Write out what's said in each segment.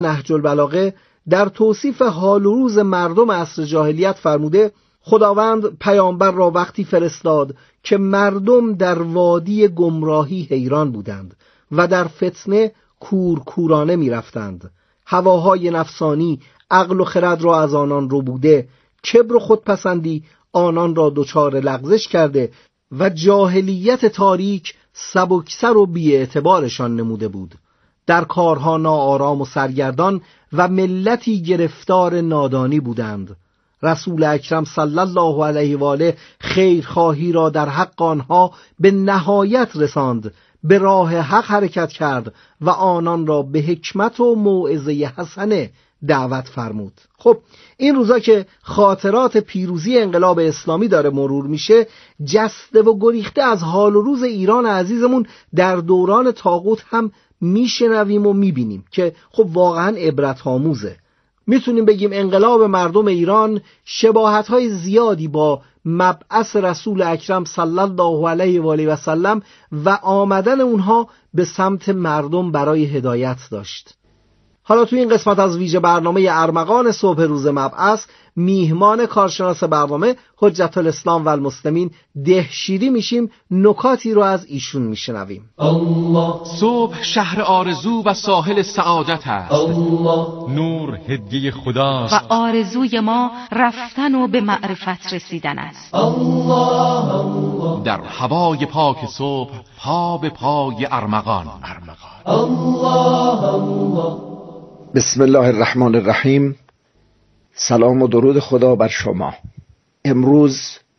نهج البلاغه در توصیف حال و روز مردم عصر جاهلیت فرموده خداوند پیامبر را وقتی فرستاد که مردم در وادی گمراهی حیران بودند و در فتنه کورکورانه می رفتند. هواهای نفسانی عقل و خرد را از آنان رو بوده، کبر و خودپسندی آنان را دچار لغزش کرده و جاهلیت تاریک سبکسر و بی‌اعتبارشان نموده بود. در کارها ناآرام و سرگردان و ملتی گرفتار نادانی بودند. رسول اکرم صلی الله علیه و آله خیرخواهی را در حق آنها به نهایت رساند، به راه حق حرکت کرد و آنان را به حکمت و موعظه حسنه دعوت فرمود. خب این روزا که خاطرات پیروزی انقلاب اسلامی داره مرور میشه، جسته و گریخته از حال و روز ایران عزیزمون در دوران طاغوت هم میشنویم و میبینیم که خب واقعا عبرت آموزه. میتونیم بگیم انقلاب مردم ایران شباهت‌های زیادی با مبعث رسول اکرم صلی الله علیه و آله و سلم و آمدن اونها به سمت مردم برای هدایت داشت. حالا تو این قسمت از ویژه برنامه ارمغان صبح روز مبعث میهمان کارشناس برنامه حجت الاسلام و المسلمین دهشیری میشیم، نکاتی رو از ایشون میشنویم. صبح شهر آرزو و ساحل سعادت است. نور هدیه خداست و آرزوی ما رفتن و به معرفت رسیدن است. در هوای پاک صبح پا به پای ارمغان. بسم الله الرحمن الرحیم. سلام و درود خدا بر شما. امروز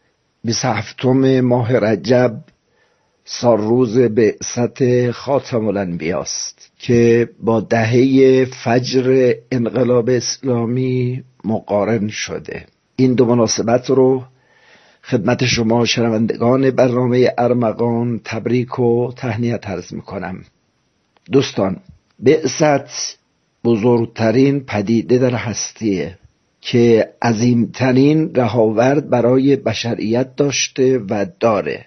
27 ماه رجب سال روز بعثت خاتم الانبیا است که با دهه فجر انقلاب اسلامی مقارن شده. این دو مناسبت رو خدمت شما شنوندگان برنامه ارمغان تبریک و تهنیت عرض میکنم. دوستان، بعثت بزرگترین پدیده در هستیه که عظیمترین رهاورد برای بشریت داشته و داره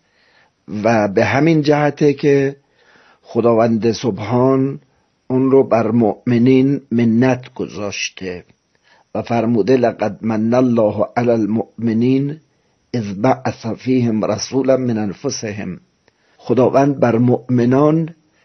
و به همین جهته که خداوند سبحان اون رو بر مؤمنین منت گذاشته و فرموده لقد من الله علی المؤمنین اذ بعث فیهم رسولا من انفسهم. خداوند بر مؤمنان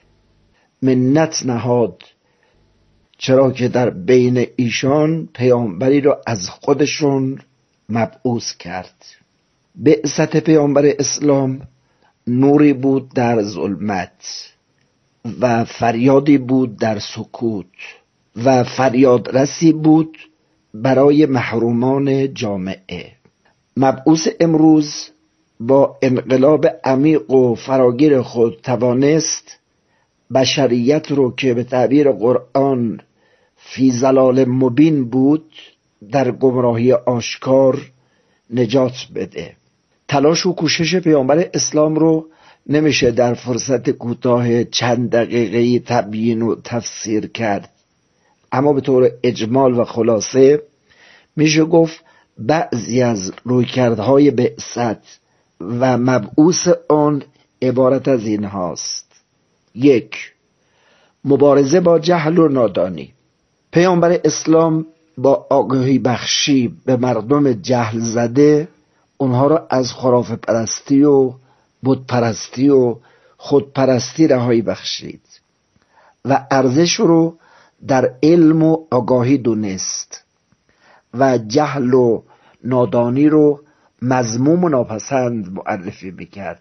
منت نهاد چرا که در بین ایشان پیامبری را از خودشون مبعوث کرد. بعثت پیامبر اسلام نوری بود در ظلمت و فریادی بود در سکوت و فریادرسی بود برای محرومان جامعه. مبعوث امروز با انقلاب عمیق و فراگیر خود توانست بشریت رو که به تعبیر قرآن فی ضلال مبین بود در گمراهی آشکار نجات بده. تلاش و کوشش پیامبر اسلام رو نمیشه در فرصت کوتاه چند دقیقه‌ای تبیین و تفسیر کرد، اما به طور اجمال و خلاصه میشه گفت بعضی از رویکردهای بعثت و مبعوث آن عبارت از این هاست: 1. مبارزه با جهل و نادانی. پیامبر اسلام با آگاهی بخشی به مردم جهل زده اونها را از خرافه پرستی و بت پرستی و خودپرستی رهایی بخشید و ارزش رو در علم و آگاهی دونست و جهل و نادانی رو مذموم و ناپسند معرفی میکرد.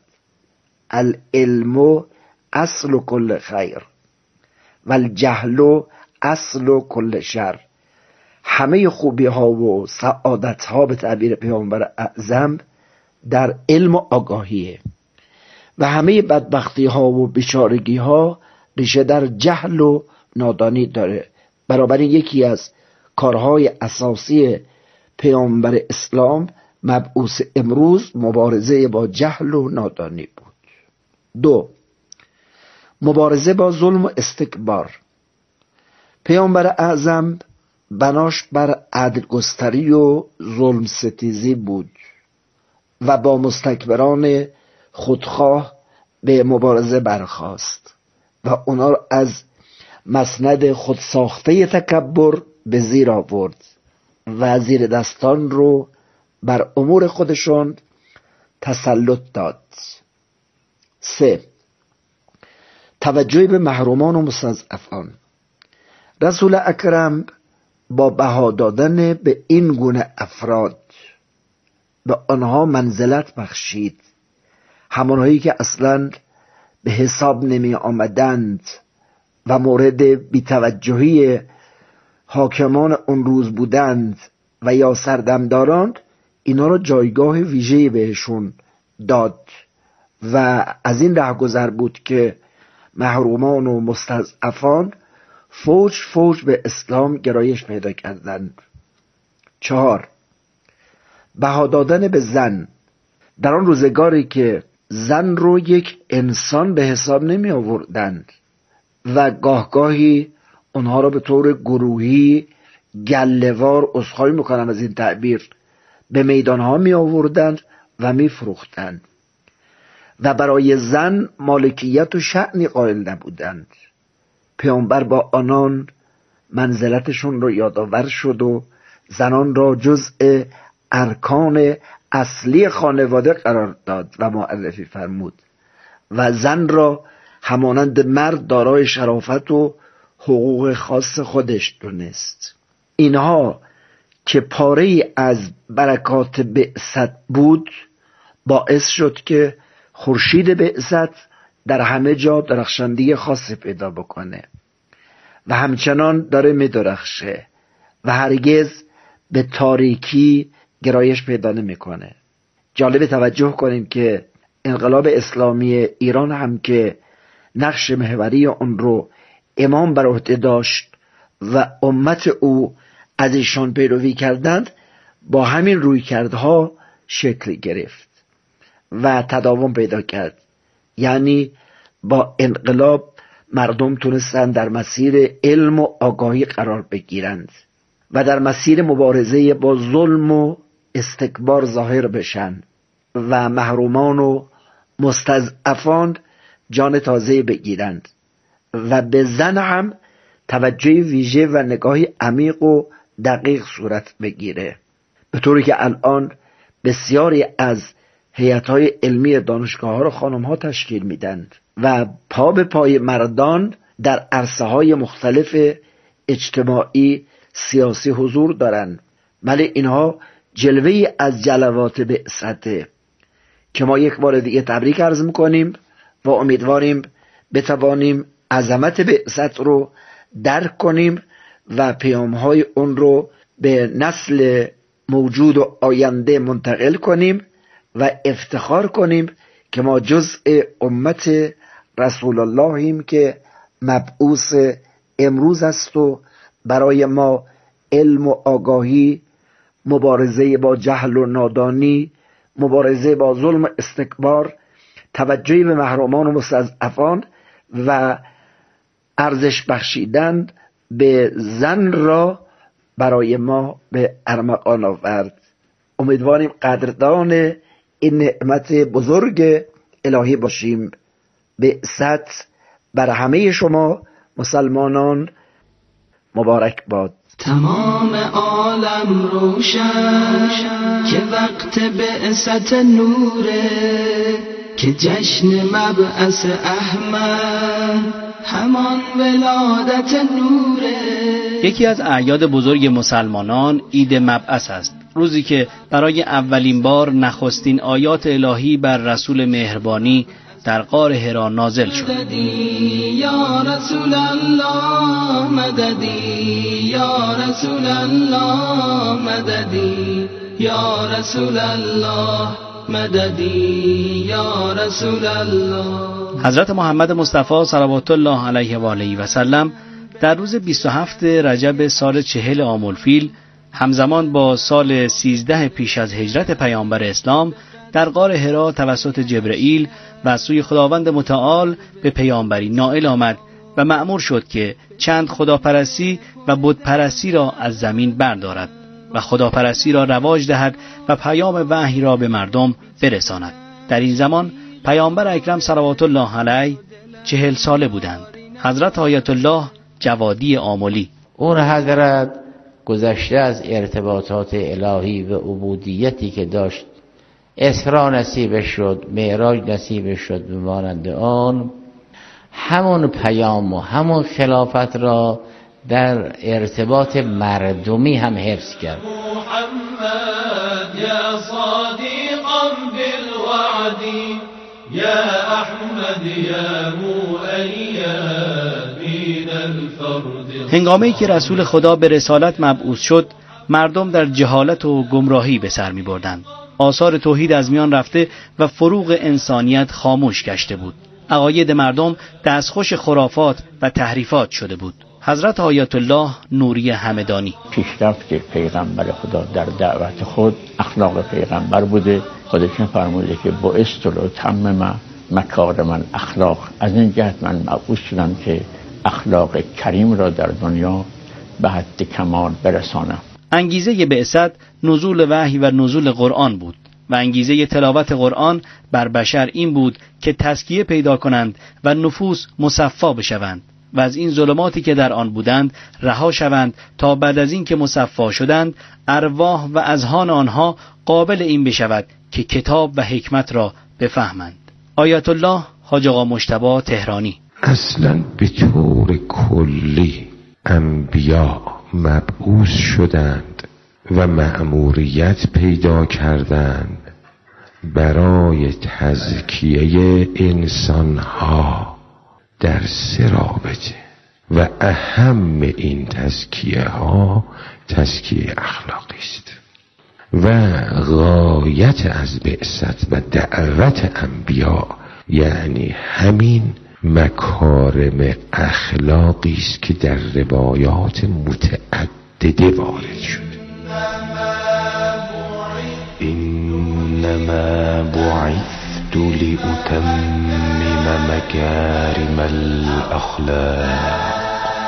العلم اصل کل خیر و الجهل اصل کل شر. همه خوبی ها و سعادت ها به تعبیر پیامبر اعظم در علم و آگاهیه و همه بدبختی ها و بیچارگی ها ریشه در جهل و نادانی داره. بنابراین یکی از کارهای اساسی پیامبر اسلام مبعوث امروز مبارزه با جهل و نادانی بود. 2. مبارزه با ظلم و استکبار. پیامبر اعظم بناش بر عدل گستری و ظلم ستیزی بود و با مستکبران خودخواه به مبارزه برخاست و اونا را از مسند خودساخته تکبر به زیر آورد و زیر دستان رو بر امور خودشون تسلط داد. 3. توجه به محرومان و مستضعفان. رسول اکرم با بها دادن به این گونه افراد به آنها منزلت بخشید، همانهایی که اصلاً به حساب نمی آمدند و مورد بی‌توجهی حاکمان اون روز بودند و یا سردمداران، اینا را جایگاه ویژه‌ای بهشون داد و از این رهگذر بود که محرومان و مستضعفان فوج فوج به اسلام گرایش پیدا کردند. 4. بها دادن به زن. در آن روزگاری که زن رو یک انسان به حساب نمی آوردند و گاهگاهی اونها را به طور گروهی گله‌وار، عذرخواهی میکنم از این تعبیر، به میدانها می آوردند و می فروختند و برای زن مالکیت و شأنی قائل نبودند. پیامبر با آنان منزلتشون رو یادآور شد و زنان را جزء ارکان اصلی خانواده قرار داد و معرفی فرمود و زن را همانند مرد دارای شرافت و حقوق خاص خودش دونست. اینها که پاره از برکات بعثت بود، باعث شد که خورشید بعثت در همه جا درخشندگی خاصی پیدا بکنه و همچنان داره می درخشه و هرگز به تاریکی گرایش پیدا نمیکنه. جالب توجه کنیم که انقلاب اسلامی ایران هم که نقش محوری اون رو امام بر عهده داشت و امت او از ایشان پیروی کردند، با همین رویکردها شکل گرفت و تداوم پیدا کرد. یعنی با انقلاب مردم تونستند در مسیر علم و آگاهی قرار بگیرند و در مسیر مبارزه با ظلم و استکبار ظاهر بشن و محرومان و مستضعفان جان تازه بگیرند و به زن هم توجه ویژه و نگاهی عمیق و دقیق صورت بگیره، به طوری که الان بسیاری از هیئت‌های علمی دانشگاه‌ها را خانم‌ها تشکیل میدند و پا به پای مردان در عرصه‌های مختلف اجتماعی سیاسی حضور دارند. ولی اینها جلوه‌ای از جلوات بعثته که ما یک بار دیگه تبریک عرض می‌کنیم و امیدواریم بتوانیم عظمت بعثت رو درک کنیم و پیام‌های اون رو به نسل موجود و آینده منتقل کنیم و افتخار کنیم که ما جزء امت رسول اللهیم که مبعوث امروز است و برای ما علم و آگاهی، مبارزه با جهل و نادانی، مبارزه با ظلم و استکبار، توجهی به محرومان و مستضعفان و ارزش بخشیدن به زن را برای ما به ارمغان آورد. امیدواریم قدردان این نعمت بزرگ الهی باشیم. بعثت بر همه شما مسلمانان مبارک باد. تمام عالم روشن که وقت بعثت نوره، که جشن مبعث احمد همان ولادت نوره. یکی از اعیاد بزرگ مسلمانان عید مبعث است، روزی که برای اولین بار نخستین آیات الهی بر رسول مهربانی در غار حرا نازل شد. مددی یا رسول الله، مددی یا رسول الله، مددی یا رسول الله، مددی یا رسول الله. حضرت محمد مصطفی صلوات الله علیه و آله و سلم در روز 27 رجب سال 40 عام الفیل، همزمان با سال 13 پیش از هجرت پیامبر اسلام، در غار حرا توسط جبرئیل و سوی خداوند متعال به پیامبری نائل آمد و مأمور شد که چند خداپرستی و بتپرستی را از زمین بردارد و خداپرستی را رواج دهد و پیام وحی را به مردم برساند. در این زمان پیامبر اکرم صلوات الله علیه 40 ساله بودند. حضرت آیت الله جوادی آملی. اون حضرت گذشته از ارتباطات الهی و عبودیتی که داشت، اسرا نصیبش شد، معراج نصیبش شد، به مانند آن همون پیام و همون خلافت را در ارتباط مردمی هم حفظ کرد. محمد یا صادقا بالوعد یا احمد یا مؤید بین الفرد. هنگامی که رسول خدا به رسالت مبعوث شد، مردم در جهالت و گمراهی به سر می بردند. آثار توحید از میان رفته و فروغ انسانیت خاموش گشته بود. عقاید مردم دستخوش خرافات و تحریفات شده بود. حضرت آیت الله نوری همدانی: پیشرفت پیغمبر خدا در دعوت خود اخلاق پیغمبر بوده. خودشون فرموده که بعثت لأتمم مکارم الاخلاق. از این جهت من مبعوث شدم که اخلاق کریم را در دنیا به حد کمال برسانم. انگیزه بعثت نزول وحی و نزول قرآن بود و انگیزه تلاوت قرآن بر بشر این بود که تزکیه پیدا کنند و نفوس مصفا بشوند و از این ظلماتی که در آن بودند رها شوند تا بعد از این که مصفا شدند ارواح و اذهان آنها قابل این بشود که کتاب و حکمت را بفهمند. آیت الله حاج آقا مجتبی تهرانی: اصلا به طور کلی انبیا مبعوث شدند و مأموریت پیدا کردند برای تزکیه انسانها در سه رابطه و اهم این تزکیه ها تزکیه اخلاقی است و غایت از بعثت و دعوت انبیا یعنی همین مکارم اخلاقی است که در روایات متعدده وارد شده. انما بعثت لأتمم مکارم الاخلاق.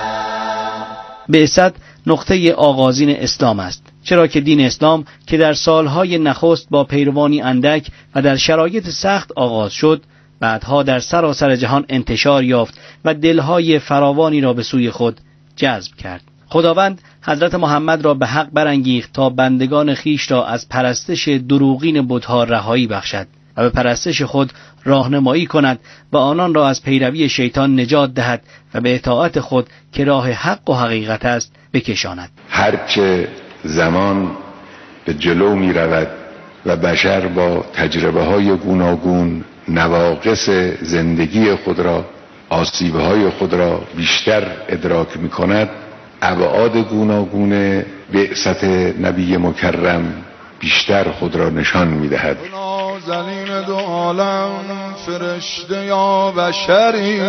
بعثت نقطه آغازین اسلام است، چرا که دین اسلام که در سالهای نخست با پیروانی اندک و در شرایط سخت آغاز شد، بعدها در سراسر جهان انتشار یافت و دلهای فراوانی را به سوی خود جذب کرد. خداوند حضرت محمد را به حق برانگیخت تا بندگان خیش را از پرستش دروغین بت‌ها رهایی بخشد و به پرستش خود راهنمایی کند و آنان را از پیروی شیطان نجات دهد و به اطاعت خود که راه حق و حقیقت است بکشاند. هرچه زمان به جلو می رود و بشر با تجربه های گوناگون نواقص زندگی خود را، آسیب‌های خود را بیشتر ادراک می کند، ابعاد گوناگون بعثت نبی مکرم بیشتر خود را نشان می دهد. نازنین دو عالم فرشته یا بشری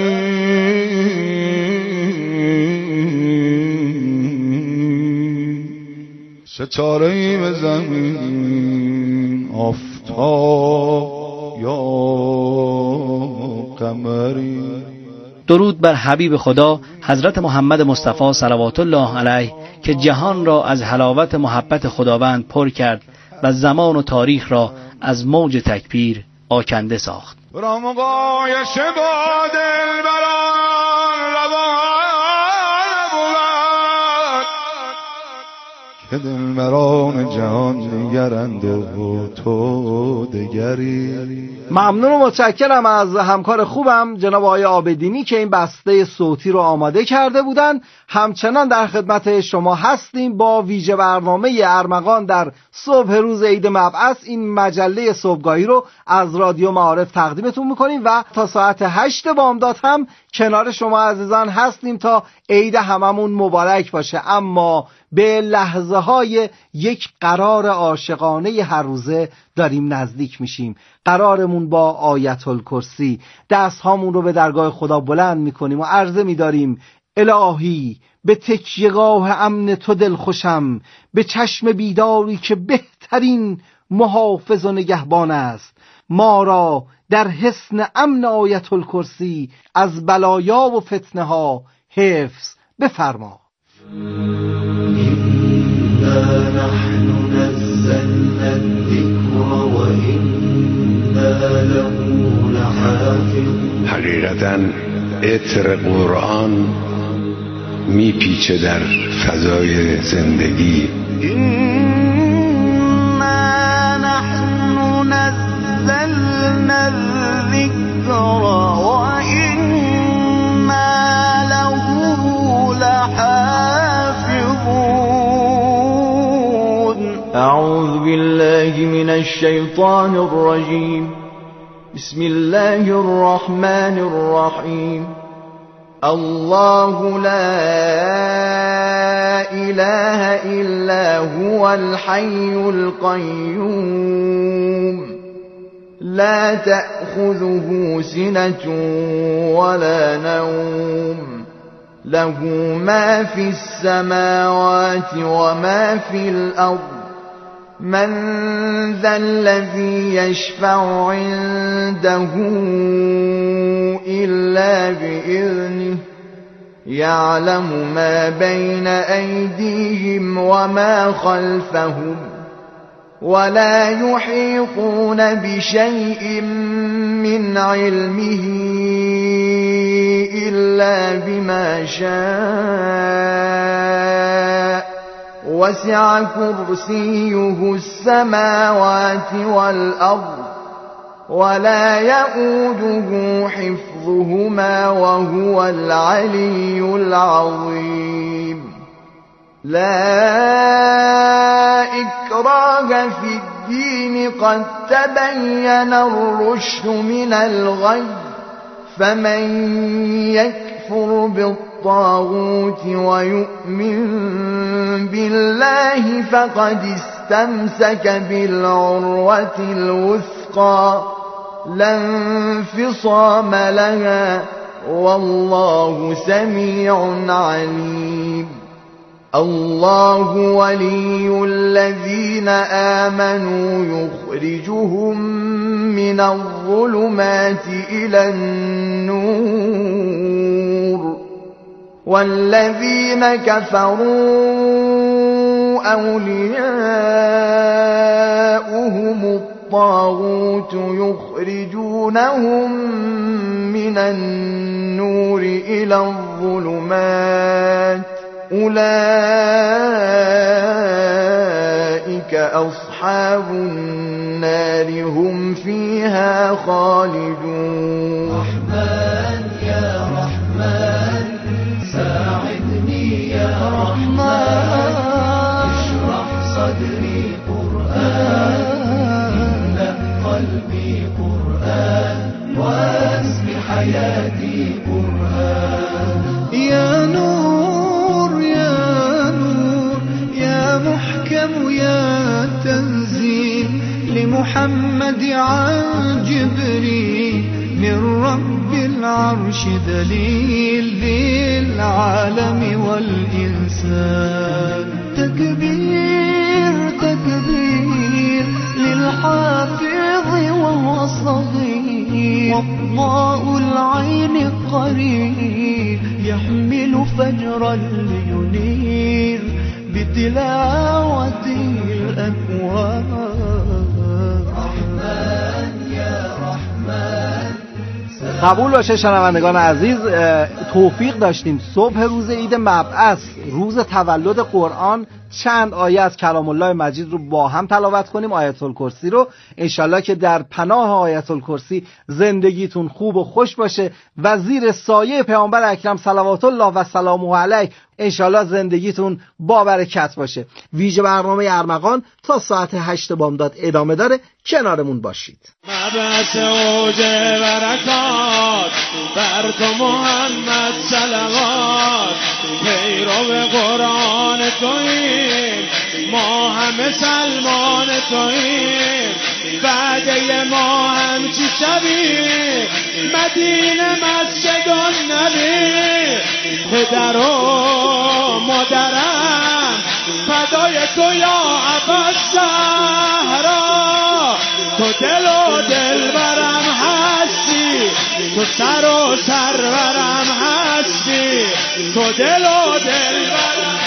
ستاره‌ای به زمین آفتاب یا قمری. درود بر حبیب خدا حضرت محمد مصطفی صلوات الله علیه که جهان را از حلاوت محبت خداوند پر کرد و زمان و تاریخ را از موج تکبیر آکنده ساخت. رمقایش با دلبران روان بود که دلبران جهان دیگرند و تو دیگری. ممنون و متشکرم از همکار خوبم جناب آقای عابدینی که این بسته صوتی رو آماده کرده بودن. همچنان در خدمت شما هستیم با ویژه برنامه ارمغان در صبح روز عید مبعث. این مجله صبحگاهی رو از رادیو معارف تقدیمتون میکنیم و تا ساعت 8 بامداد هم کنار شما عزیزان هستیم تا عید هممون مبارک باشه. اما به لحظه های یک قرار عاشقانه هر روزه داریم نزدیک میشیم. قرارمون با آیت الکرسی. دست هامون رو به درگاه خدا بلند میکنیم و عرضه میداریم الهی به تکیه‌گاه امن تو دل خوشم، به چشم بیداری که بهترین محافظ و نگهبان است، ما را در حصن امن آیت الکرسی از بلایا و فتنه ها حفظ بفرما. إنا نحن نزلنا الذكر وإنا له لحافظون. حقیقتاً عطر قرآن میپیچه در فضای زندگی. إنا نحن نزلنا الذكر وإنا له لحافظون. أعوذ بالله من الشيطان الرجيم. بسم الله الرحمن الرحيم. الله لا إله إلا هو الحي القيوم لا تأخذه سنة ولا نوم له ما في السماوات وما في الأرض من ذا الذي يشفع عنده إلا بإذنه يعلم ما بين أيديهم وما خلفهم ولا يحيطون بشيء من علمه إلا بما شاء وسع كرسيه السماوات والأرض ولا يؤوده حفظهما وهو العلي العظيم. لا إكراه في الدين قد تبين الرشد من الغي فمن يكفر بالطاغوت ويؤمن بالله فقد استمسك بالعروة الوثقى لا انفصام لها والله سميع عليم. الله ولي الذين آمنوا يخرجهم من الظلمات إلى النور والذين كفروا أولياؤهم الطاغوت يخرجونهم من النور إلى الظلمات أولئك أصحاب النار هم فيها خالدون. رحمن يا رحمن ساعدني يا رحمن اشرح صدري قرآن املأ قلبي قرآن واسم حياتي قرآن. يا نور يا نور يا محكم يا تنزيل لمحمد عن جبريل من رب العرش دليل للعالم والإنسان. تكبير تكبير للحافظ وهو صغير وضاء العين قريب يحمل فجرا لينير بتلاوته الأكوان. رحمن يا رحمن. قبول باشه شنوندگان عزیز، توفیق داشتیم صبح روز عید مبعث، روز تولد قرآن، چند آیه از کلام الله مجید رو با هم تلاوت کنیم، آیت الکرسی رو. انشالله که در پناه آیت الکرسی زندگیتون خوب و خوش باشه و زیر سایه پیامبر اکرم صلوات الله و سلامه علیه انشالله زندگیتون با برکت باشه. ویژه برنامه ارمغان تا ساعت 8 بامداد ادامه داره، کنارمون باشید. مبعث اوج برکات بر تو محمد صلوات، پیرو قرآن توییم ما همه سلمان توییم، وعده ما هم چی شویم مدینه مسجد النبی، پدر و مادرم فدای تو یا عباس زهرا، تو دل و دلبرم هستی، تو سر و سرورم هستی، تو دل و دلبرم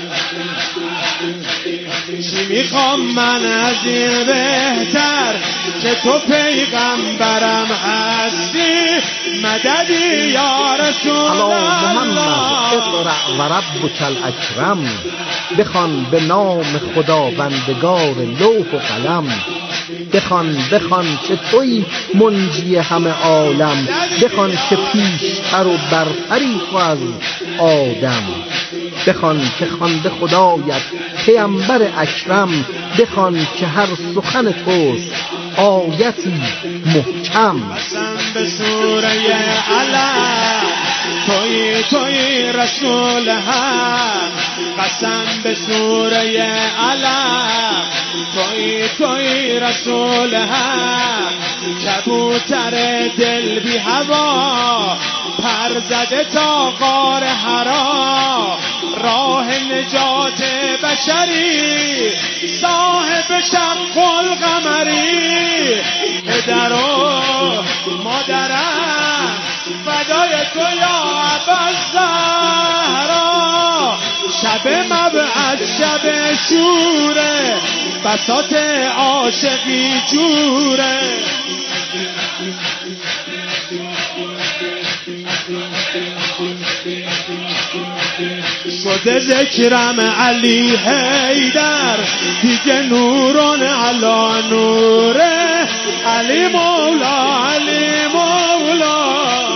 چی میخوام من از این بهتر که تو پیغمبرم هستی، مددی یا رسول الله. اقرأ و ربک الاکرم، بخوان به نام خداوندگار لوح و قلم. بخوان که توی منجی همه عالم، بخوان که پیشتر و برتری تو از آدم. بخوان که خوانده خدایت پیامبر اکرم، بخوان که هر سخن توست آیتی محکم. قسم به سوره علم، توی رسول حق. قسم به سوره علم، توی رسول حق. کبوتر دل بی هوا، پر زده تا غار حرا. راه نجات بشری، صاحب شق القمری. پدر و مادرم فدای تو یا ابوالزهرا. شب مبعث شب شوره، بساط عاشقی جوره. شده ذکرم علی حیدر، دیگه نورون علا نوره. علی مولا، علی مولا.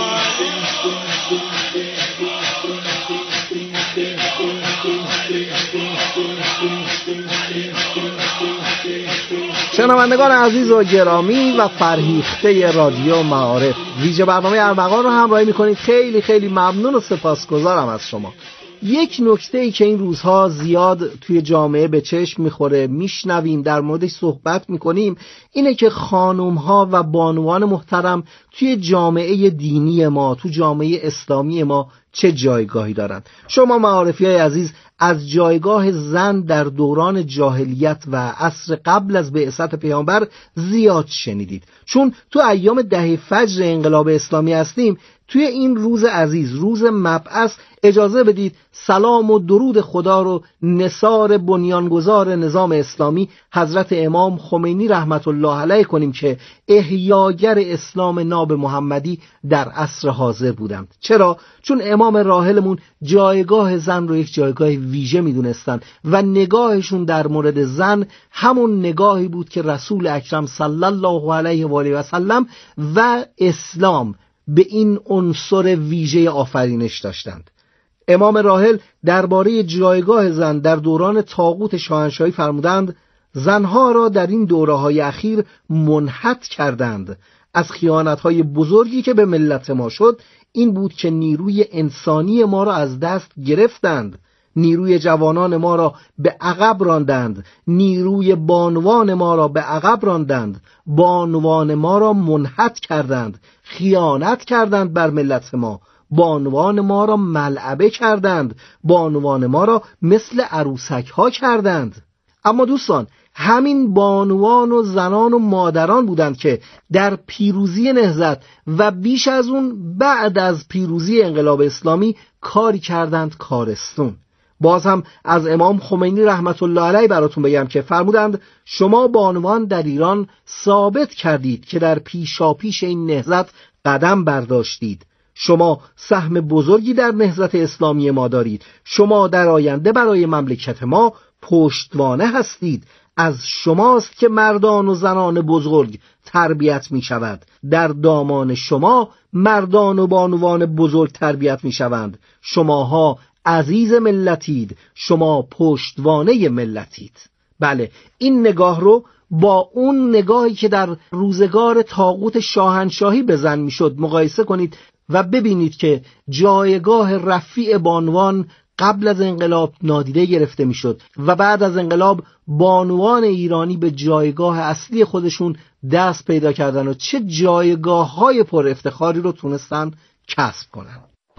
شنوندگان عزیز و گرامی و فرهیخته رادیو معارف، ویژه برنامه ارمغان رو همراهی میکنید. خیلی خیلی ممنون و سپاسگزارم از شما. یک نکته‌ای که این روزها زیاد توی جامعه به چشم میخوره، میشنویم، در موردش صحبت میکنیم، اینه که خانم‌ها و بانوان محترم توی جامعه دینی ما، تو جامعه اسلامی ما چه جایگاهی دارن. شما معارفیای عزیز از جایگاه زن در دوران جاهلیت و عصر قبل از بعثت پیامبر زیاد شنیدید، چون تو ایام دهه فجر انقلاب اسلامی هستیم. توی این روز عزیز، روز مبعث، اجازه بدید سلام و درود خدا رو نثار بنیانگذار نظام اسلامی حضرت امام خمینی رحمت الله علیه کنیم که احیاگر اسلام ناب محمدی در عصر حاضر بودند. چرا؟ چون امام راحلمون جایگاه زن رو یک جایگاه ویژه میدونستن و نگاهشون در مورد زن همون نگاهی بود که رسول اکرم صلی الله علیه و آله و سلم و اسلام به این عنصر ویژه آفرینش داشتند. امام راحل درباره جایگاه زن در دوران طاغوت شاهنشاهی فرمودند: زنها را در این دوره‌های اخیر منحط کردند. از خیانت‌های بزرگی که به ملت ما شد این بود که نیروی انسانی ما را از دست گرفتند، نیروی جوانان ما را به عقب راندند، نیروی بانوان ما را به عقب راندند، بانوان ما را منحط کردند، خیانت کردند بر ملت ما، بانوان ما را ملعبه کردند، بانوان ما را مثل عروسک ها کردند. اما دوستان، همین بانوان و زنان و مادران بودند که در پیروزی نهضت و بیش از اون بعد از پیروزی انقلاب اسلامی کاری کردند کارستون. باز هم از امام خمینی رحمت الله علیه براتون بگم که فرمودند: شما بانوان در ایران ثابت کردید که در پیشاپیش این نهضت قدم برداشتید. شما سهم بزرگی در نهضت اسلامی ما دارید. شما در آینده برای مملکت ما پشتوانه هستید. از شماست که مردان و زنان بزرگ تربیت می شود. در دامان شما مردان و بانوان بزرگ تربیت می شوند. شماها عزیز ملتید، شما پشتوانه ملتید. بله، این نگاه رو با اون نگاهی که در روزگار طاغوت شاهنشاهی به زن میشد مقایسه کنید و ببینید که جایگاه رفیع بانوان قبل از انقلاب نادیده گرفته میشد و بعد از انقلاب بانوان ایرانی به جایگاه اصلی خودشون دست پیدا کردن و چه جایگاه‌های پر افتخاری رو تونستن کسب کنن.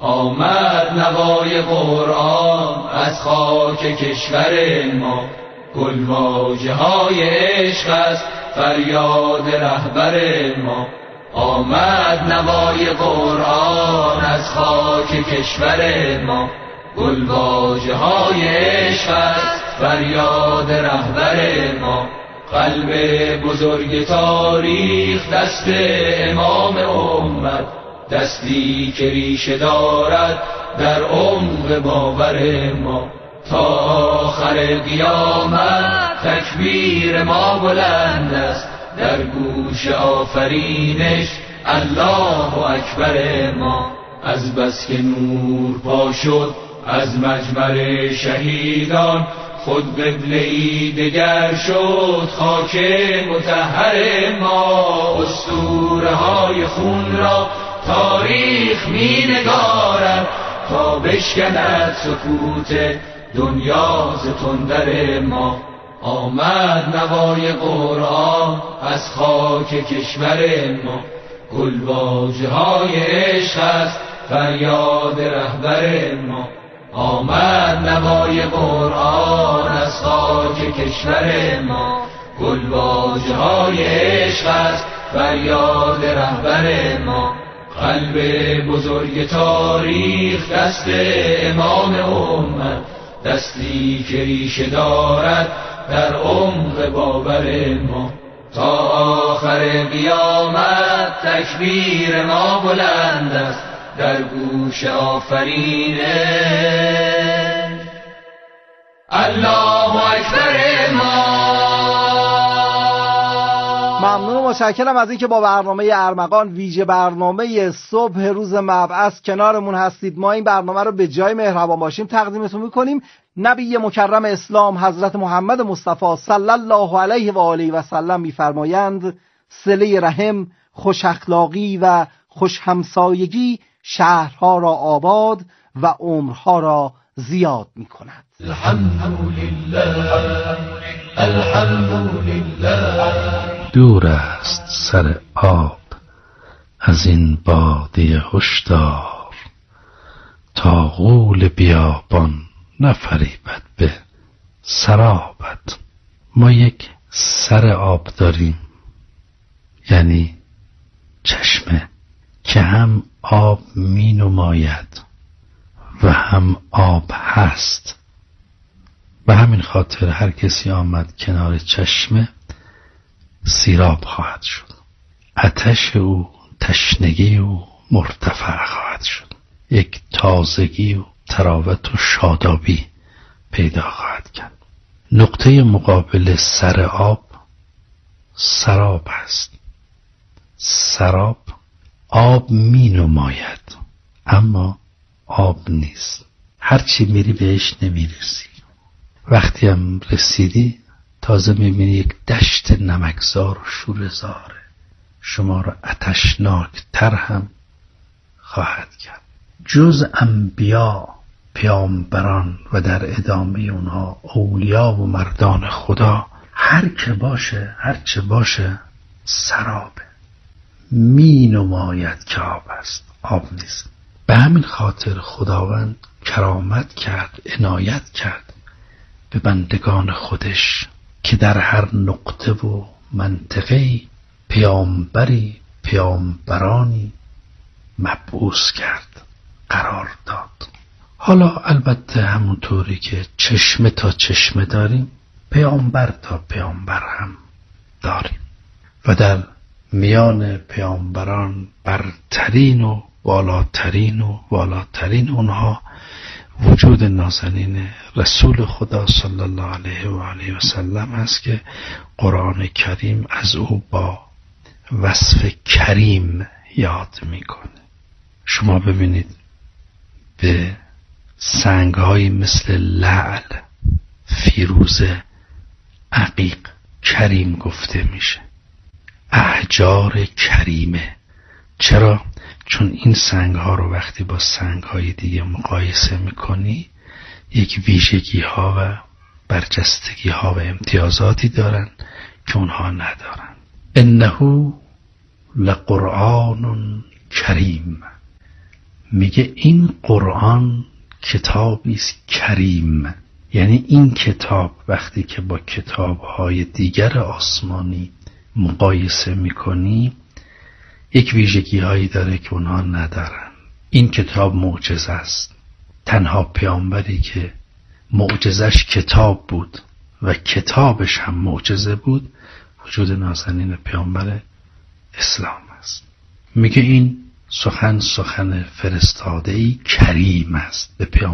آمد نوای قرآن از خاک کشور ما، گلواژه های عشق است فریاد رهبر ما. آمد نوای قرآن از خاک کشور ما، گلواژه های عشق است فریاد رهبر ما. قلب بزرگ تاریخ دست امام امت، دستی که ریشه دارد در عمق باور ما. تا آخر قیامت تکبیر ما بلند است، در گوش آفرینش الله اکبر ما. از بس که نور پا شد از مجمر شهیدان، خود قبله‌ای دگر شد خاک مطهر ما. اسطوره های خون را تاریخ می نگارد، تا بشکند سکوت دنیا ز تندر ما. آمد نوای قرآن از خاک کشور ما، گلواژه های عشق است فریاد رهبر ما. آمد نوای قرآن از خاک کشور ما، گلواژه های عشق است فریاد رهبر ما. قلب بزرگ تاریخ دست امام امت، دستی که ریشه دارد در عمق باور ما. تا آخر قیامت تکبیر ما بلند است، در گوش آفرینش الله اکبر ما. ممنون و متشکرم از اینکه با برنامه ارمغان، ویژه برنامه صبح روز مبعث کنارمون هستید. ما این برنامه رو به جای مهربان باشیم تقدیمتون میکنیم. نبی مکرم اسلام حضرت محمد مصطفی صلی الله علیه و آله و سلم میفرمایند صله رحم، خوش اخلاقی و خوش همسایگی شهرها را آباد و عمرها را زیاد میکند. الحمدلله دور است سر آب از این باده هشدار، تا غول بیابان نفریبد به سرابت. ما یک سر آب داریم، یعنی چشمه، که هم آب می نماید و هم آب هست. به همین خاطر هر کسی آمد کنار چشمه سیراب خواهد شد، آتش او، تشنگی او مرتفع خواهد شد، یک تازگی و تراوت و شادابی پیدا خواهد کرد. نقطه مقابل سر آب سراب است. سراب آب می نماید اما آب نیست، هرچی میری بهش نمیرسی. وقتی هم رسیدی تازه میبینی یک دشت نمکزار و شوره‌زاره، شما را آتشناک‌تر هم خواهد کرد. جز انبیا، پیامبران و در ادامه اونها اولیا و مردان خدا، هر که باشه، هر چه باشه سرابه، می نماید که آب است، آب نیست. به همین خاطر خداوند کرامت کرد، عنایت کرد به بندگان خودش که در هر نقطه و منطقه‌ای پیامبری، پیامبرانی مبعوث کرد، قرار داد. حالا البته همونطوری که چشمه تا چشمه داریم، پیامبر تا پیامبر هم داریم و در میان پیامبران برترین و بالاترین اونها وجود نازنین رسول خدا صلی الله علیه و آله و سلم است که قرآن کریم از او با وصف کریم یاد میکنه. شما ببینید به سنگ‌هایی مثل لعل، فیروزه، عقیق کریم گفته میشه، احجار کریمه. چرا؟ چون این سنگ‌ها رو وقتی با سنگ‌های دیگه مقایسه میکنی یک ویژگی‌ها و برجستگی‌ها و امتیازاتی دارن که اونها ندارن. انه لقرآن کریم، میگه این قرآن کتابی است کریم. یعنی این کتاب وقتی که با کتاب‌های دیگر آسمانی مقایسه میکنی یک ویژگی هایی داره که اونها ندارن. این کتاب معجزه است. تنها پیامبری که معجزش کتاب بود و کتابش هم معجزه بود، وجود نازنین پیامبر اسلام است. میگه این سخن فرستاده‌ای کریم است به پیامبر